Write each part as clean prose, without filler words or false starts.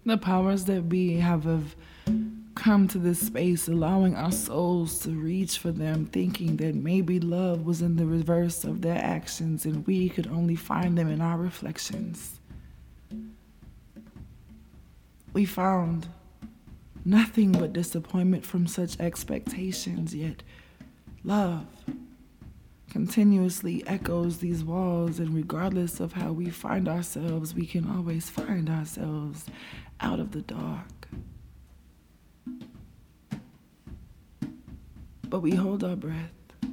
The powers that be have come to this space, allowing our souls to reach for them, thinking that maybe love was in the reverse of their actions and we could only find them in our reflections. We found nothing but disappointment from such expectations, yet love continuously echoes these walls, and regardless of how we find ourselves, we can always find ourselves out of the dark. But we hold our breath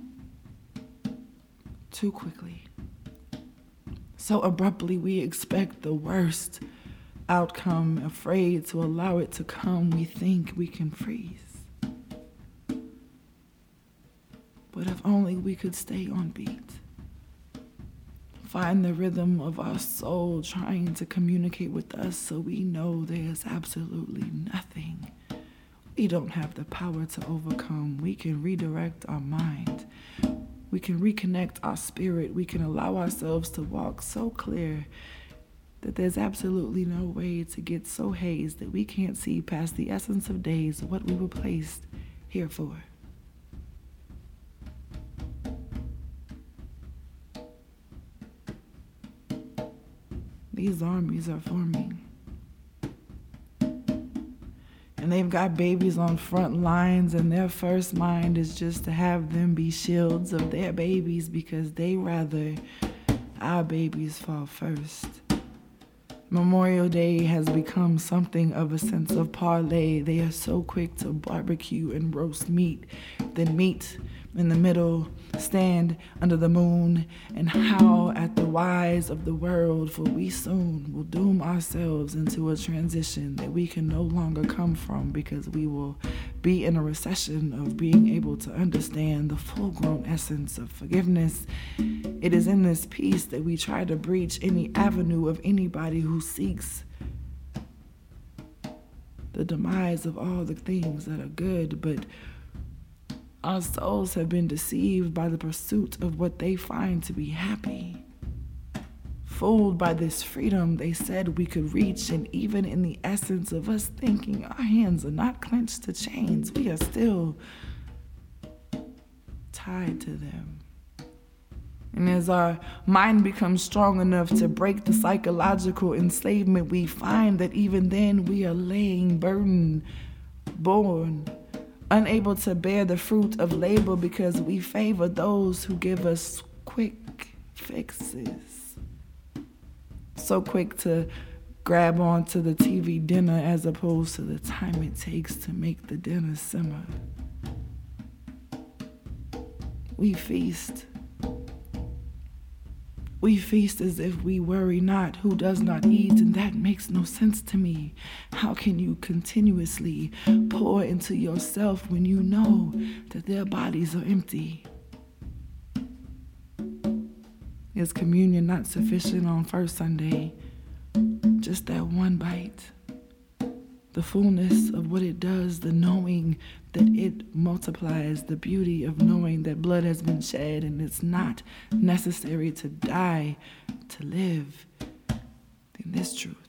too quickly. So abruptly we expect the worst outcome, afraid to allow it to come. We think we can freeze. But if only we could stay on beat. Find the rhythm of our soul trying to communicate with us so we know there's absolutely nothing we don't have the power to overcome. We can redirect our mind. We can reconnect our spirit. We can allow ourselves to walk so clear that there's absolutely no way to get so hazed that we can't see past the essence of days of what we were placed here for. These armies are forming. And they've got babies on front lines, and their first mind is just to have them be shields of their babies because they rather our babies fall first. Memorial Day has become something of a sense of parlay. They are so quick to barbecue and roast meat, then meet in the middle, stand under the moon, and howl at the whys of the world, for we soon will doom ourselves into a transition that we can no longer come from because we will be in a recession of being able to understand the full-grown essence of forgiveness. It is in this peace that we try to breach any avenue of anybody who seeks the demise of all the things that are good, but our souls have been deceived by the pursuit of what they find to be happy. Fooled by this freedom they said we could reach, and even in the essence of us thinking our hands are not clenched to chains, we are still tied to them. And as our mind becomes strong enough to break the psychological enslavement, we find that even then we are laying burden, born unable to bear the fruit of labor because we favor those who give us quick fixes. So quick to grab onto the TV dinner as opposed to the time it takes to make the dinner simmer. We feast. We feast as if we worry not who does not eat, and that makes no sense to me. How can you continuously pour into yourself when you know that their bodies are empty? Is communion not sufficient on first Sunday? Just that one bite. The fullness of what it does, the knowing that it multiplies, the beauty of knowing that blood has been shed and it's not necessary to die to live. Then this truth